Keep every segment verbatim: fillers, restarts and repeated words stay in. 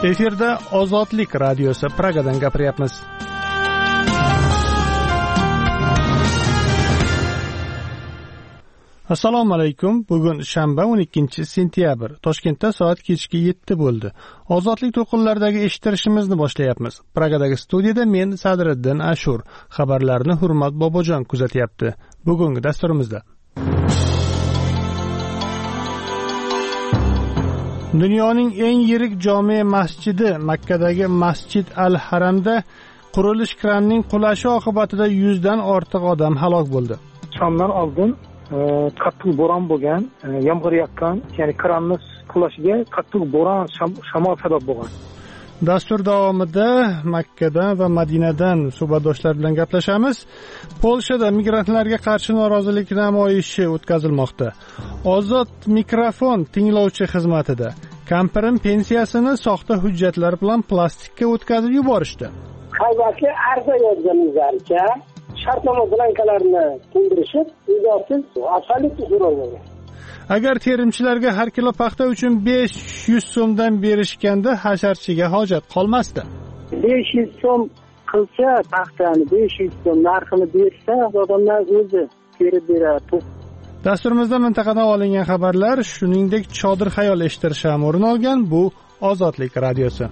Efirda Ozodlik radiosi Pragadan gapiryapmiz. Assalomu alaykum. Bugun shanba o'n ikkinchi sentyabr. Toshkentda soat kechki yetti bo'ldi. Ozodlik to'lqinlaridagi eshittirishimizni boshlayapmiz. Pragadagi studiyada men Sadriddin Ashur. Xabarlarni Hurmat Bobojon kuzatyapti. Bugungi dasturimizda Dunyoning eng yirik jome masjidi Makkadagi Masjid al-Haramda qurilish kranining qulashi oqibatida yuzdan ortiq odam halok bo'ldi. Shomdan oldin qattiq bo'ron bo'lgan, yomg'ir yoqqan, ya'ni kranning qulashiga qattiq bo'ron, shamol sabab bo'lgan. Dastur davomida Makkadan va Madinadan suhbatdoshlar bilan gaplashamiz. Polshada migrantlarga qarshi norozilik namoyishi o'tkazilmoqda. Ozod mikrofon tinglovchi xizmatida kampirim pensiyasini soxta hujjatlar bilan plastikka o'tkazib yuborishdi. Qaybaki arza yozganingizlarcha shartnoma blankalarini to'ldirishib, izohsiz asfalt so'ragan. Agar terimchilarga har kilo paxta uchun besh yuz so'mdan berishganda hasharchiga hojat qolmasdi. besh yuz so'm qilsa paxtani besh yuz so'm narxini bersa, odamlar o'zi terib beradi. Dasturimizda mintaqadan olingan xabarlar, shuningdek chodir xayol eshittirish ham o'rin olgan. Bu Ozodlik radiosi.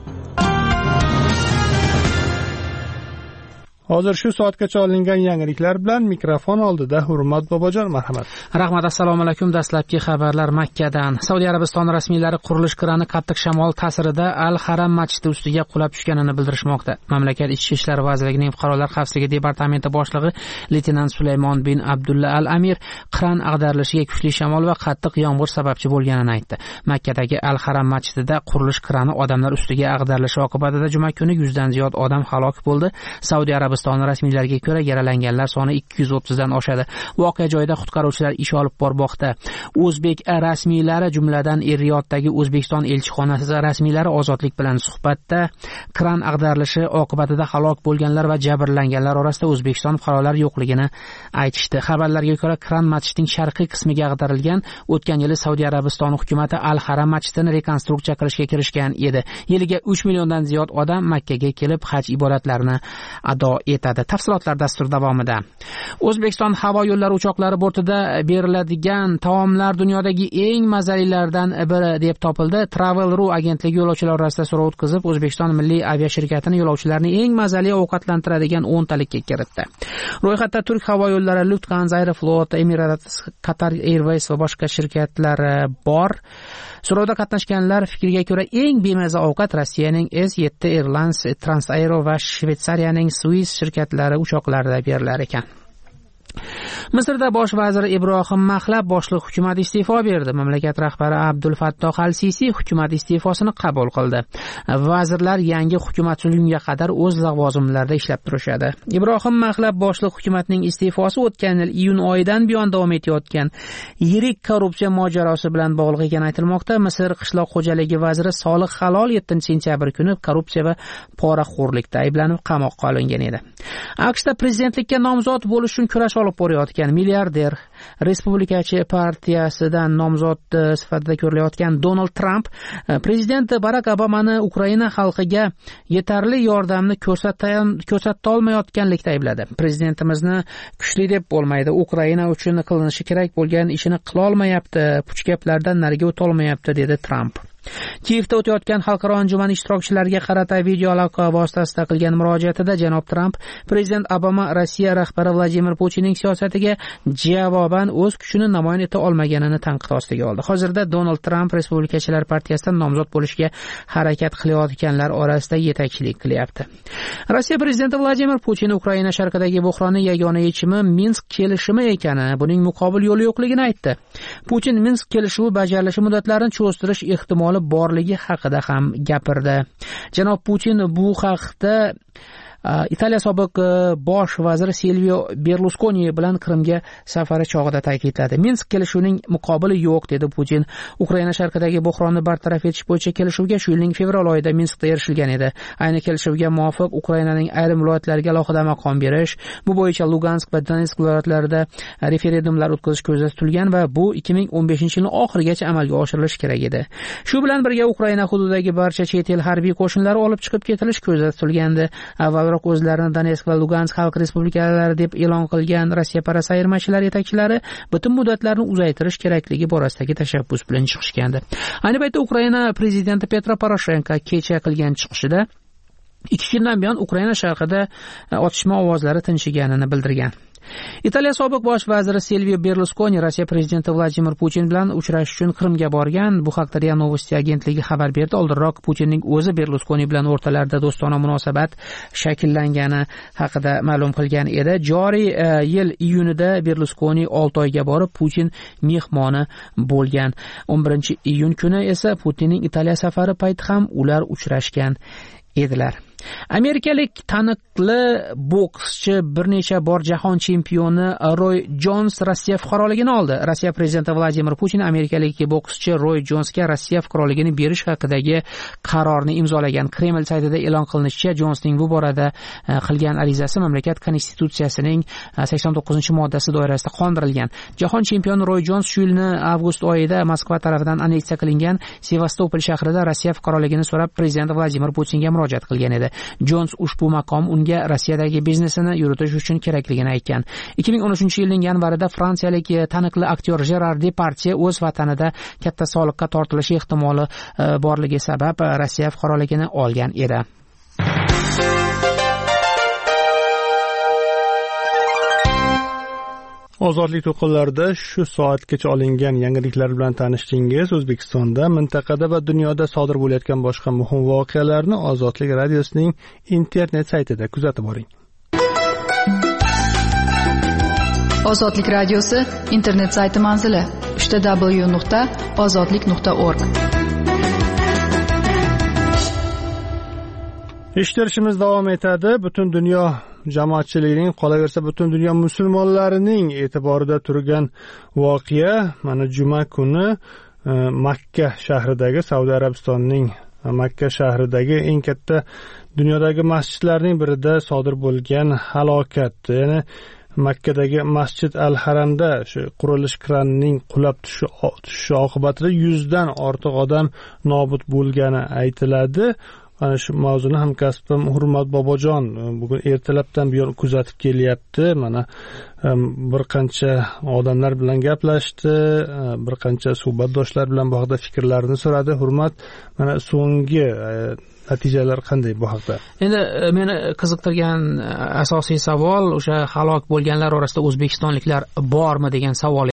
Hozir shu soatgacha olingan yangiliklar bilan mikrofon oldida Hurmat Bobojon, marhamat. Rahmat, assalomu alaykum. Dastlabki xabarlar Makkadan. Saudiya Arabistoni rasmiylari qurilish krani qattiq shamol ta'sirida Al-Haram masjidi ustiga qulab tushganini bildirishmoqda. Mamlakat Ichki ishlar vazirligining fuqarolar xavfsizligi departamenti boshlig'i leytenant Sulaymon bin Abdulla Al-Amir kran ag'darilishiga kuchli shamol va qattiq yomg'ir sababchi bo'lganini aytdi. Makkadagi Al-Haram masjidida qurilish krani odamlar ustiga ag'darilishi oqibatida juma kuni yuzdan ziyod odam halok bo'ldi. Saudiya Arabistoni rasmiylariga ko'ra yaralanganlar soni ikki yuz o'ttizdan oshadi. Voqea joyida qutqaruvchilar ish olib bormoqda. O'zbek rasmiylari, jumladan Er-Riyoddagi O'zbekiston elchixonasi rasmiylari Ozodlik bilan suhbatda kran ag'darilishi oqibatida halok bo'lganlar va jabrlanganlar orasida O'zbekiston fuqarolari yo'qligini aytishdi. Xabarlarga ko'ra, kran masjidning sharqiy qismiga ag'darilgan. O'tgan yili Saudiya Arabistoni hukumatı Al-Haram masjidini rekonstruksiya qilishga kirishgan edi. Yiliga uch milliondan ziyod odam Makkaga kelib haj ibodatlarini ado etadi. Tafsilotlar dastur davomida. O'zbekiston havo yo'llari uchoqlari bortida beriladigan taomlar dunyodagi eng mazalilardan biri deb topildi. Travel.ru agentligi yo'lovchilar orasida so'rov o'tkazib, O'zbekiston milliy aviashirkatini yo'lovchilarni eng mazali ovqatlantiradigan o'ntalikka kiritdi. Ro'yxatda Turk havo yo'llari, Lufthansa, Aeroflot, Emirates, Qatar Airways va boshqa shirkatlar bor. So'rovda qatnashganlar fikriga ko'ra eng bemaza ovqat Rossiyaning S yetti Airlines, Transaero va Shveysariyaning Swiss shirkatlari uchoqlarida berilar ekan. Misrda bosh vazir Ibrohim Maxlab boshliq hukumat iste'fo berdi. Mamlakat rahbari Abdul Fattoh Al-Sisi hukumat iste'fosini qabul qildi. Vazirlar yangi hukumat tuzilgunga qadar o'z lavozimlarida ishlab turishadi. Ibrohim Maxlab boshliq hukumatning iste'fosi o'tgan yil iyun oyidan buyon davom etayotgan yirik korrupsiya mojarosi bilan bog'liq ekani aytilmoqda. Misr qishloq xo'jaligi vaziri Solih Halol yettinchi sentyabr kuni korrupsiya va poraxo'rlikda ayblanib qamoqqa olingan edi. AQShda prezidentlikka nomzod bo'lish uchun kurash olib borayotgan milliarder Respublikachi partiyasidan nomzod sifatida ko'rilayotgan Donald Trump prezident Barak Obamani Ukraina xalqiga yetarli yordamni ko'rsata olmayotganlikda aybladi. Prezidentimizni kuchli deb bo'lmaydi, Ukraina uchun qilinishi kerak bo'lgan ishini qila olmayapti, puch gaplardan nariga o'ta olmayapti, dedi Trump. Kiyevda o'tayotgan xalqaro anjuman ishtirokchilariga qarata video aloqa vositasida qilgan murojaatida janob Trump prezident Obama Rossiya rahbari Vladimir Putinning siyosatiga javoban o'z kuchini namoyon eta olmaganini tanqid ostiga oldi. Hozirda Donald Trump Respublikachilar partiyasidan nomzod bo'lishga harakat qilayotganlar orasida yetakchilik qilyapti. Rossiya prezidenti Vladimir Putin Ukraina sharqidagi buhronning yagona yechimi Minsk kelishimi ekani, buning muqobil yo'li yo'qligini aytdi. Putin Minsk kelishuvi bajarilishi muddatlarini cho'ztirish ehtimoli borligi haqida ham gapirdi. Janob Putin bu haqda Italiya sobiq bosh vaziri Silvio Berluskoni bilan Qrimga safari chog'ida ta'kidladi. Minsk kelishuvining muqobili yo'q, dedi Putin. Ukraina sharqidagi buhronni bartaraf etish bo'yicha kelishuvga shu yilning fevral oyida Minskda erishilgan edi. Ayni kelishuvga muvofiq Ukrainaning ayrim viloyatlariga alohida maqom berish, bu bo'yicha Lugansk va Donetsk viloyatlarida referendumlar o'tkazish ko'zda tutilgan va bu ikki ming o'n beshinchi yilning oxirigacha amalga oshirilishi kerak edi. Shu bilan birga Ukraina hududidagi barcha chet el harbiy qo'shinlari olib chiqib ketilish ko'zda tutilgandi. Avvalroq o'zlarini Donetsk va Lugansk xalq respublikalari deb e'lon qilgan Rossiya parasi ayirmachilar yetakchilari butun muddatlarni uzaytirish kerakligi borasidagi tashabbus bilan chiqishgandi. Ayni paytda Ukraina prezidenti Petro Poroshenko kecha qilgan chiqishida ikki kundan buyon Ukraina sharqida otishma ovozlari tinchiganini bildirgan. Italiya sobiq bosh vaziri Silvio Berluskoni Rossiya prezidenti Vladimir Putin bilan uchrashish uchun Qrimga borgan. Bu haqda RIA Novosti agentligi xabar berdi. Oldinroq Putinning o'zi Berluskoni bilan o'rtalarida do'stona munosabat shakllangani haqida ma'lum qilgan edi. Joriy yil iyunida Berluskoni olti oyga borib Putin mehmoni bo'lgan. o'n birinchi iyun kuni esa Putinning Italiya safari payti ham ular uchrashgan edilar. Amerikalik taniqli bokschi bir necha bor jahon chempioni Roy Jones Rossiya fuqaroligini oldi. Rossiya prezidenti Vladimir Putin amerikalik bokschi Roy Jonesga Rossiya fuqaroligini berish haqidagi qarorni imzolagan. Kreml saytida e'lon qilinishicha, Jonesning bu borada qilgan arizasi mamlakat konstitutsiyasining sakson to'qqizinchi moddasi doirasida qondirilgan. Jahon chempioni Roy Jones shu yilning avgust oyida Moskva tomonidan anneksiya qilingan Sevastopol shahrida Rossiya fuqaroligini so'rab prezident Vladimir Putinga murojaat qilgan edi. Jones ushbu maqom unga Rossiyadagi biznesini yuritish uchun kerakligini aytgan. ikki ming o'n uchinchi yilning yanvarida fransiyalik taniqli aktyor Gerard Depardieu o'z vatanida katta soliqqa tortilishi ehtimoli borligi sabab Rossiya fuqaroligini olgan edi. Ozodlik to'qinlarida shu soatgacha olingan yangiliklar bilan tanishdingiz. O'zbekistonda, mintaqada va dunyoda sodir bo'layotgan boshqa muhim voqealarni Ozodlik radiosining internet saytida kuzatib boring. Ozodlik radiosi internet sayti manzili w w w nuqta ozodlik nuqta org. Eshittirishimiz davom etadi. Butun dunyo jamoatchiligining, qolaversa butun dunyo musulmonlarining e'tiborida turgan voqea mana juma kuni Makka shahridagi, Saudiya Arabistonining Makka shahridagi eng katta dunyodagi masjidlarning birida sodir bo'lgan halokat. Ya'ni Makkadagi Masjid al-Haramda shu qurilish kranining qulab tushishi oqibatida yuzdan ortiq odam nobud bo'lgani aytiladi. Ana shu mavzuni hamkasbim Hurmat Bobojon bugun ertalabdan buyon kuzatib kelyapti. Mana bir qancha odamlar bilan gaplashdi, bir qancha suhbatdoshlar bilan bu haqda fikrlarini so'radi. Hurmat, mana so'nggi natijalar qanday bu haqda? Endi meni qiziqtirgan asosiy savol o'sha halok bo'lganlar orasida o'zbekistonliklar bormi degan savol